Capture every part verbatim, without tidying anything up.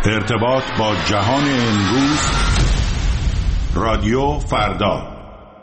ارتباط با جهان امروز، رادیو فردا.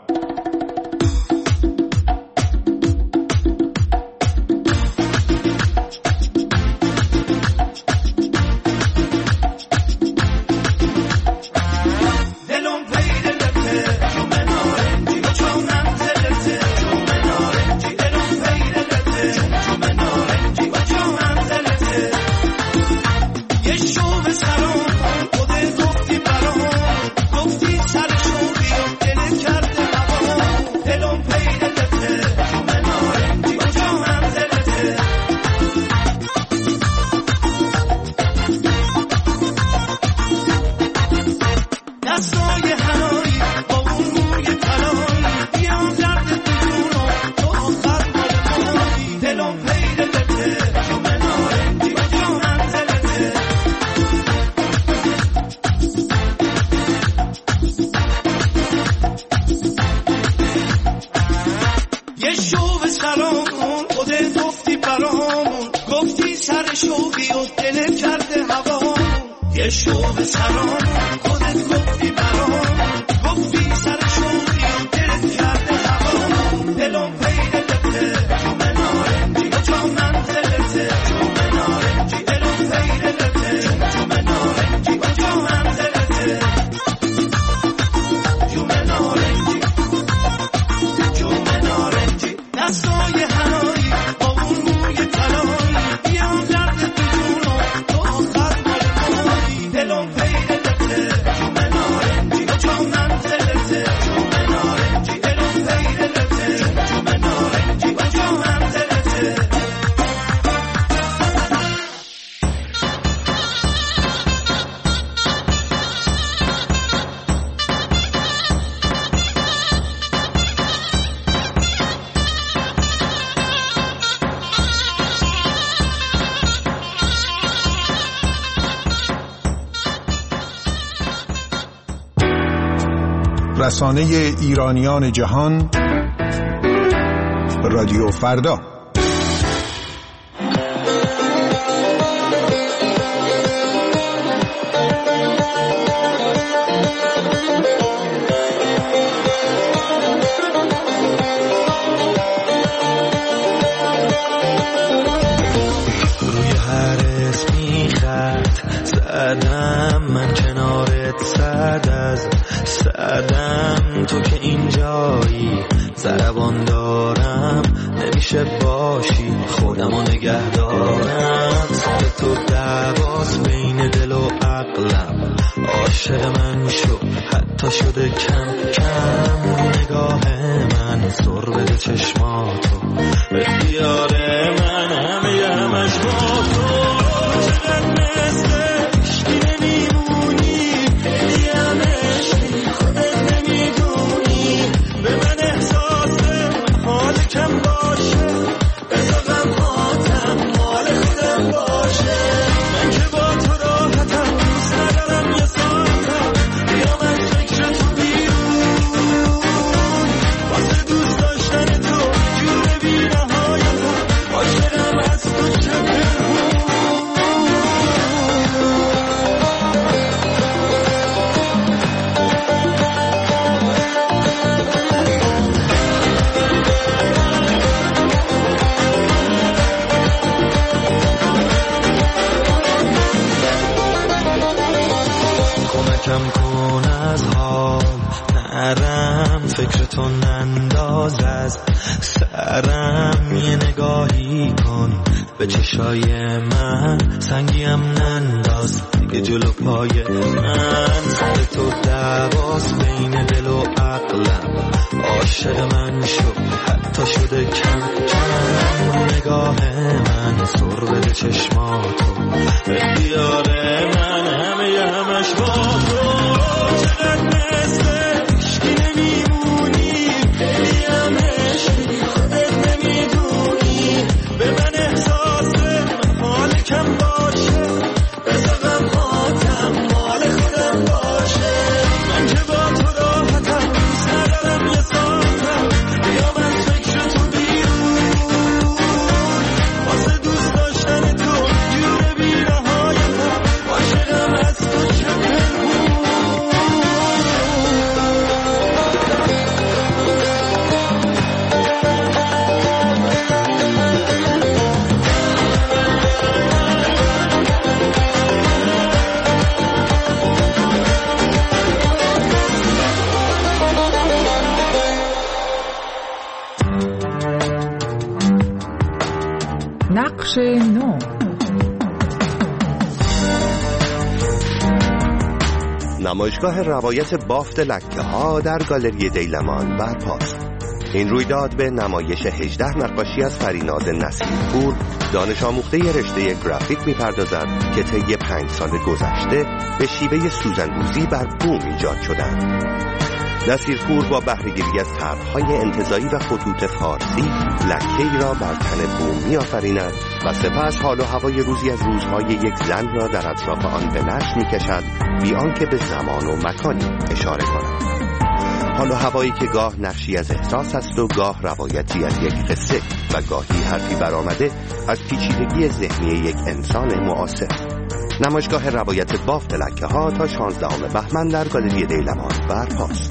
رسانه ایرانیان جهان، رادیو فردا. روی هر اسمی خط زدم، من کنارت صد از صدم، تو که اینجایی ضربان دارم، نمیشه باشی خودمو نگه دارم. سر تو دعواست بین دل و عقلم، عاشق من شو حتی شده کم کم. نگاه من سر بده چشماتو، اختیار من همه همش با تو. چقدر مثل عشقی نمیمونی، خیلی هم عشقی خودت نمیدونی. به من احساس حال کم باشه، بذار غمهاتم مال خودم باشه. من که با تو راحتم، دوست ندارم یه ساعتم بیام از فکر تو بیرون. واسه دوست داشتن تو جور بی نهایتم، عاشقم از تو چه کم کن از حال نرم، فکر تو ننداز از سرم. یه نگاهی کن به چشای من، سنگیم ننداز دیگه جلو پای من. سر تو دعواست بین دل و عقلم، عاشق من شو حتی شده کم کم. نگاه من سر بده چشماتو، اختیار من همه همش با تو. چقدر مثل عشقی نمیمونی، خیلی هم عشقی خودت نمیدونی. به من احساس حال کم باشه، بذار غمهاتم مال خودم باشه. من که با تو راحتم، دوست ندارم یه ساعتم بیام از فکر تو بیرون. واسه دوست داشتن تو جور بی نهایتم، نمایشگاه روایت بافت لکه ها در گالری دیلمان برپاست. این رویداد به نمایش هجده نقاشی از فریناز نصیرپور، دانش آموخته رشته گرافیک می‌پردازد که طی پنج سال گذشته به شیوه سوزن‌روزی بر بوم ایجاد شدند. نصیرپور با بهره‌گیری از طرح‌های انتزاعی و خطوط فارسی لکه‌ای را بر تن بوم می‌آفریند و سپس حال و هوای روزی از روزهای یک زن را در اطراف آن به نقش می‌کشد، بی آنکه به زمان و مکانی اشاره کند. حال و هوایی که گاه نقشی از احساس است و گاه روایتی از یک قصه و گاهی حرفی برآمده از پیچیدگی ذهنی یک انسان معاصر. نمایشگاه روایت بافت لکه ها تا شانزدهم بهمن در گالری دیلمان برپاست.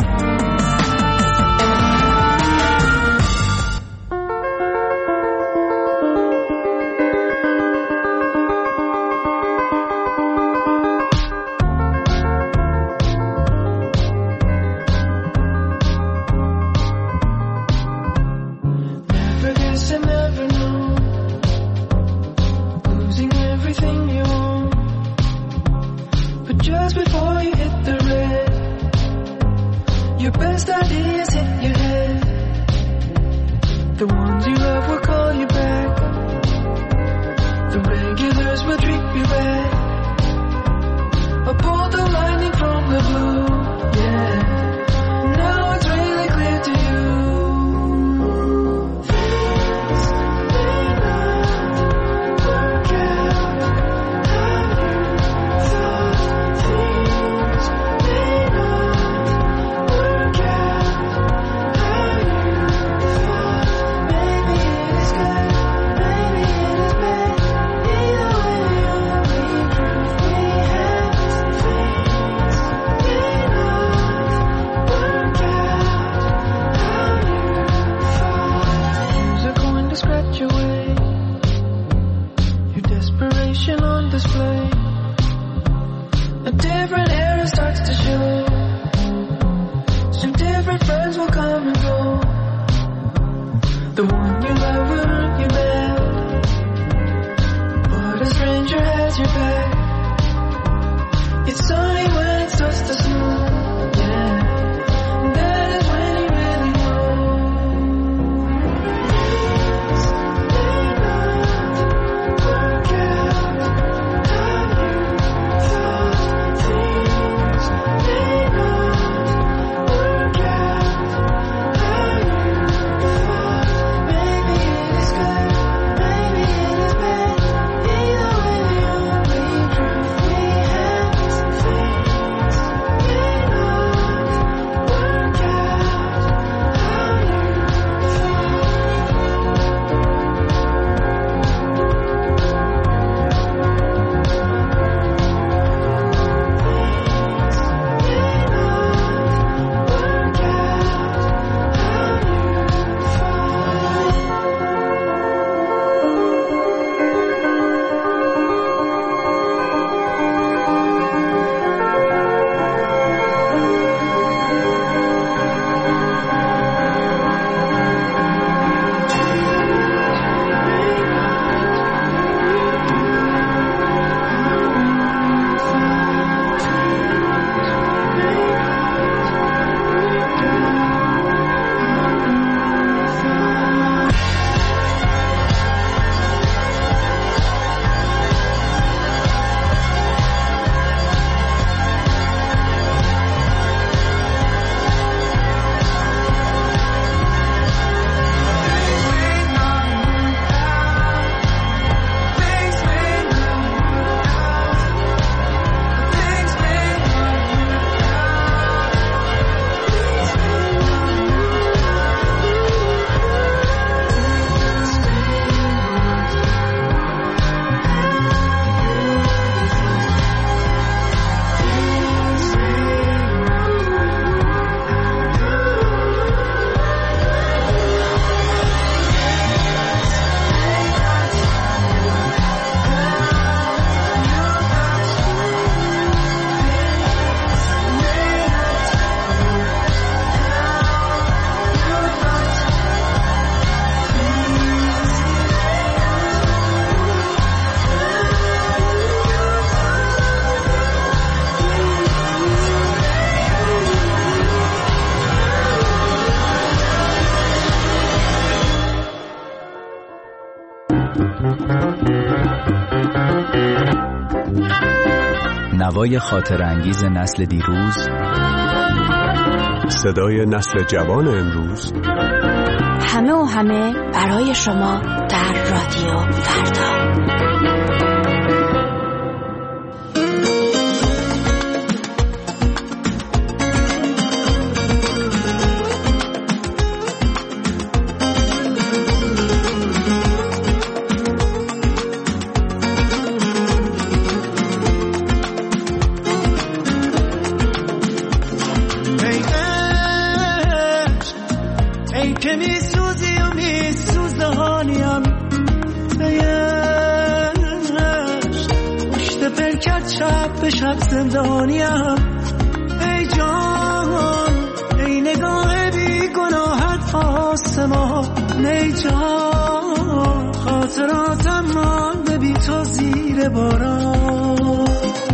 نوای خاطر انگیز نسل دیروز، صدای نسل جوان امروز، همه و همه برای شما در رادیو فردا. به شب زندانیم، ای جان ای نگاه بی گناهت آسمان، ای جان خاطراتم مانده بی تو زیر باران،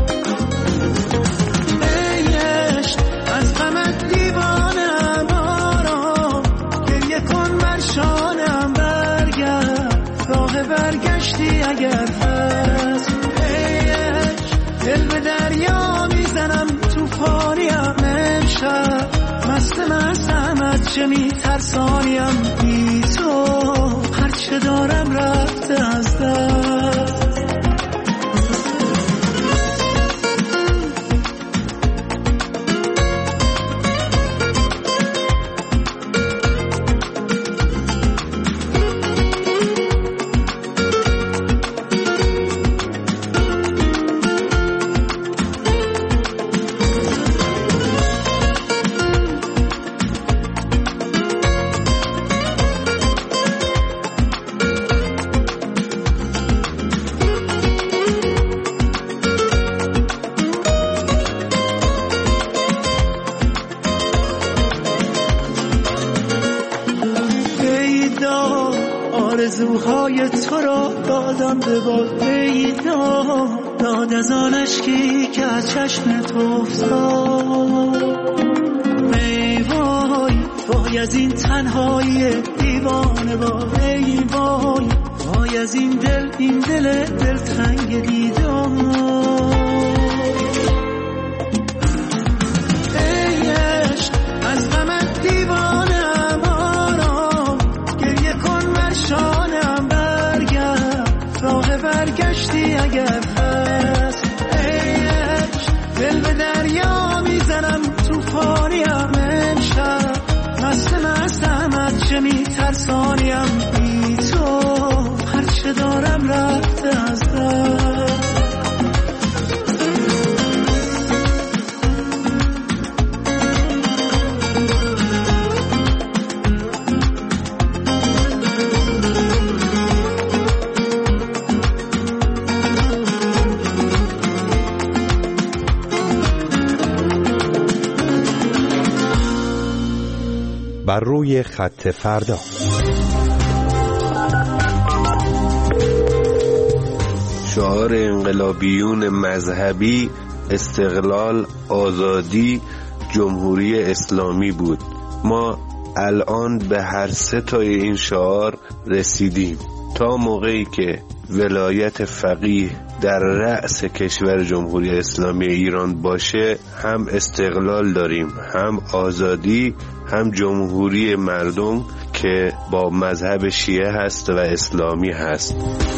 ای عشق از غمت دیوانم آرام، گریه کن بر شانم برگرد، راه برگشتی اگر هست، دل به دریا میزنم توفانیم، امشب مست مستم از چه میترسانیم، بی تو هرچه دارم رفته از دست. آرزوهای تو را دادم به باد، ای داد از آن اشکی که از چشمت افتاد، ای وای وای از این تنهایی دیوانه وای، ای وای وای از این دل این دل دلتنگ دیدار، ای عشق از غمت دیوانم آرام، گریه کن بر شانم برگرد، راه برگشتی اگر هست، ای عشق دل به دریا میزنم توفانیم، امشب مست مستم از چه میترسانیم، بی تو هرچه دارم رفته از دست. بر روی خط فردا. شعار انقلابیون مذهبی استقلال، آزادی، جمهوری اسلامی بود. ما الان به هر سه تای این شعار رسیدیم. تا موقعی که ولایت فقیه در رأس کشور جمهوری اسلامی ایران باشه، هم استقلال داریم، هم آزادی، هم جمهوری مردم که با مذهب شیعه هست و اسلامی هست.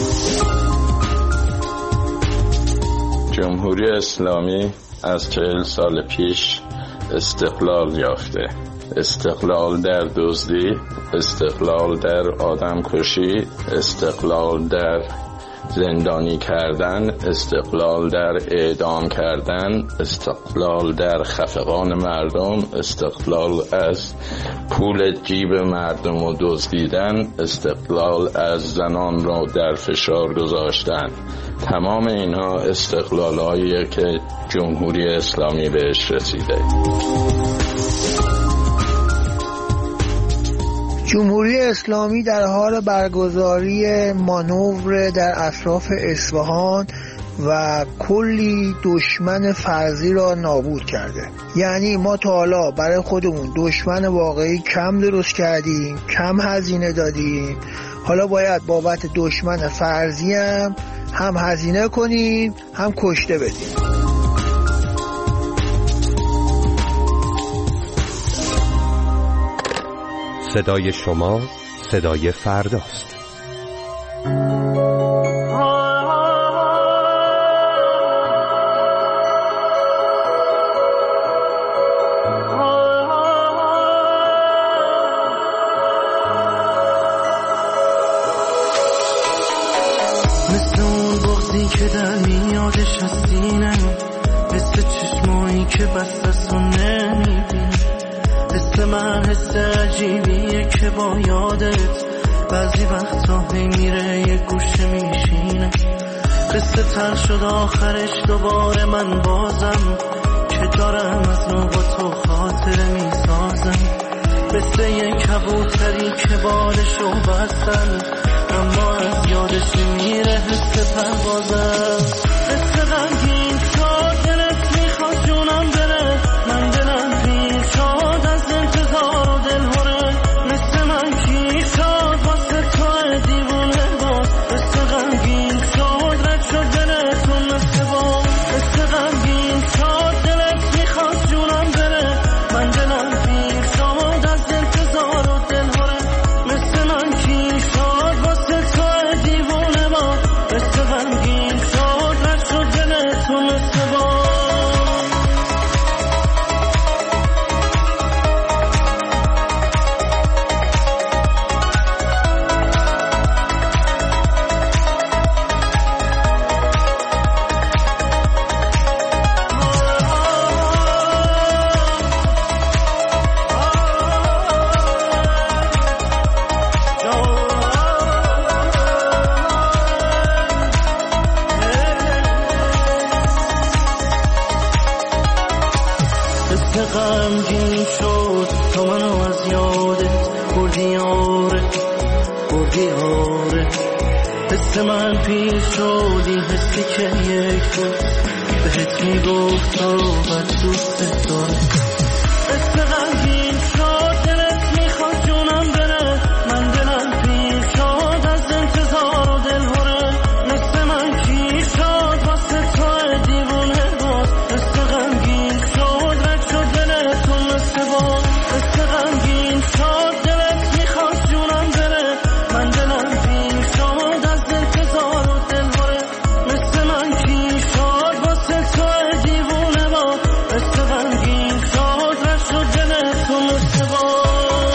جمهوری اسلامی از چهل سال پیش استقلال یافته. استقلال در دزدی، استقلال در آدم کشی، استقلال در زندانی کردن، استقلال در اعدام کردن، استقلال در خفقان مردم، استقلال از پول جیب مردم رو دزدیدن، استقلال از زنان رو در فشار گذاشتن. تمام اینها استقلال‌هاییه که جمهوری اسلامی بهش رسیده. جمهوری اسلامی در حال برگزاری مانور در اطراف اصفهان و کلی دشمن فرضی را نابود کرده. یعنی ما تا حالا برای خودمون دشمن واقعی کم درست کردیم، کم هزینه دادیم، حالا باید بابت دشمن فرضی هم هم هزینه کنیم هم کشته بدیم. صدای شما صدای فرداست. مثل اون بغضی که در میادش از سینه، مثل چشمایی که بستست و نمیبینی، مثل من حس عجیبیه که با یادت بعضی وقتا هی میره یه گوشه میشینه. قصه تر شد آخرش دوباره من بازم که دارم از نو با تو خاطره میسازم. مثل یه کبوتری که بالشو بستن اما از یادش میره حس پروازم. قصه غمگین شد دلت میخواد جونم بره، من دلم پیر شد از انتظار و دلهوره. مثل من کی شد واسه تو دیوونه باز، قصه غمگین شد رد شد دلتون مثل باز. قصه غمگین شد دلت میخواد جونم بره، من دلم پیر شد از انتظار و دلهوره. مثل من کی شد واسه تو دیوونه باز، قصه غمگین شد رد شد دلتون مثل باز. قصه غمگین شد تا منو از یادت بردی آره بردی آره. حس من پیش شدی حسی که یک روز بهت میگفت تو بد دوست داره. قصه غمگین شد دلت میخواد جونم بره، من دلم پیر شد از انتظار و دلهوره. مثل من کی شد واسه تو دیوونه باز، قصه غمگین شد رد شد دلتون مثل باز. قصه غمگین شد دلت میخواد جونم بره، من دلم پیر شد از انتظار و دلهوره. مثل من کی شد واسه تو دیوونه باز، قصه غمگین شد رد شد دلتون مثل باز.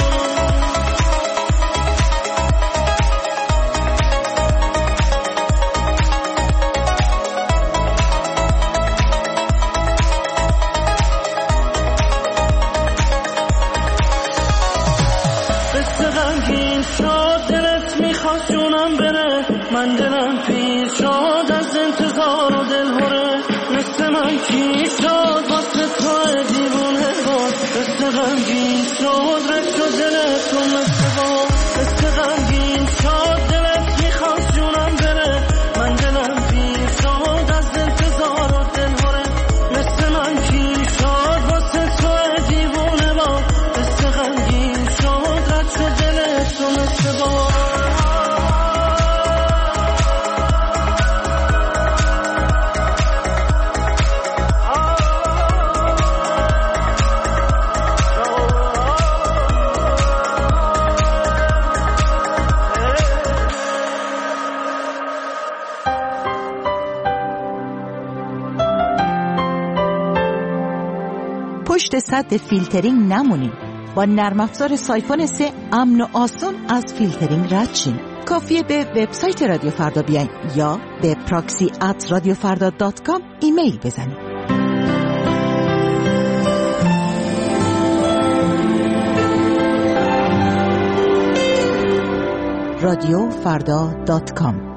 قصه غمگین شد دلت میخواد جونم بره، من دلم پیر شد از انتظار و دلهوره. مثل من کی شد واسه تو دیوونه باز، قصه غمگین شد رد شد دلتون مثل باز. قصه غمگین شد دلت میخواد جونم بره، من دلم پیر شد از انتظار و دلهوره. مثل من کی شد واسه تو دیوونه باز، قصه غمگین شد رد شد دلتون مثل باز. پشت سد فیلترینگ نمونید. با نرم افزار سایفون سه امن و آسون از فیلترینگ رد شین. کافیه به وبسایت رادیو فردا بیاین یا به پراکسی ات رادیو فردا دات کام ایمیل بزنید. رادیو فردا دات کام.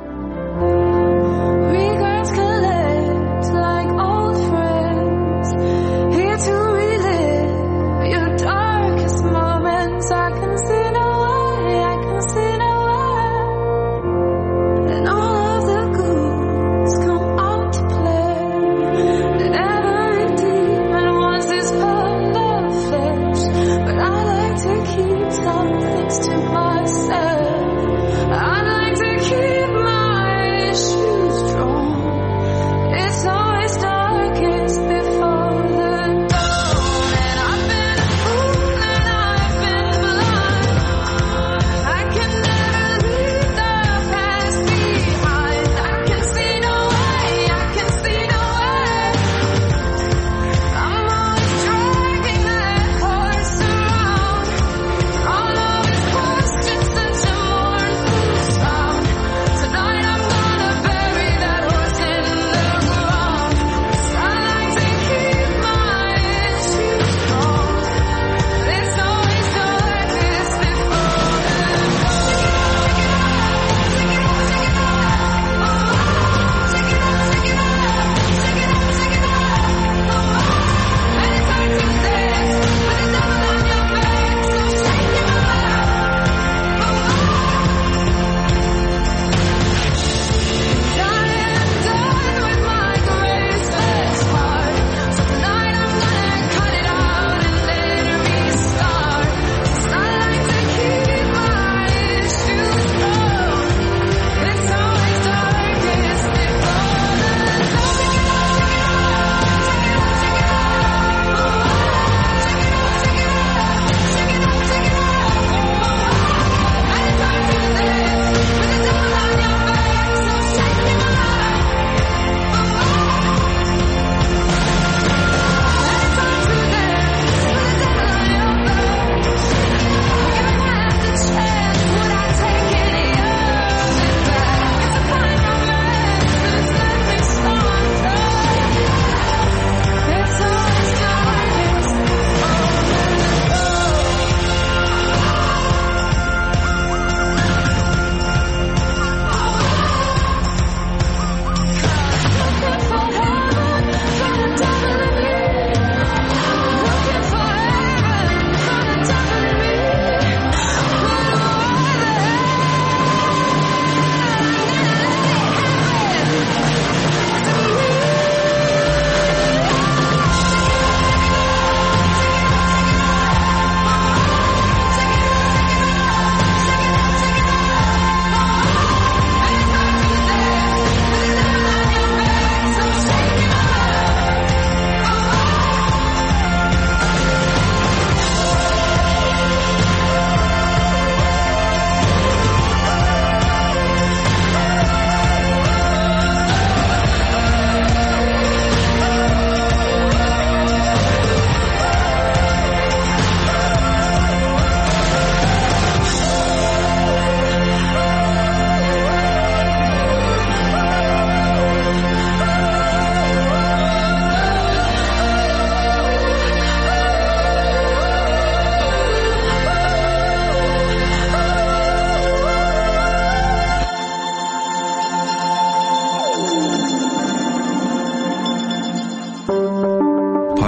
Keep some things to myself. I like to keep my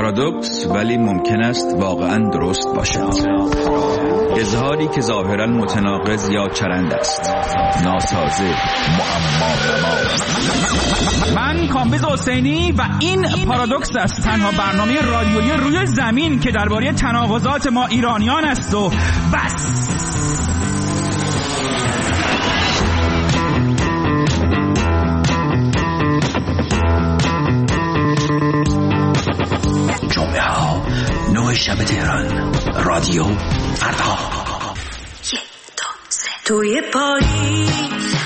پارادوکس ولی ممکن است واقعا درست باشد. اظهاری که ظاهرا متناقض یا چرند است. ناسازه، معما. من کامبیز حسینی و این پارادوکس است، تنها برنامه رادیویی روی زمین که درباره تناقضات ما ایرانیان است و بس. جمعه ها نه شب تهران، رادیو فردا. توی پاییز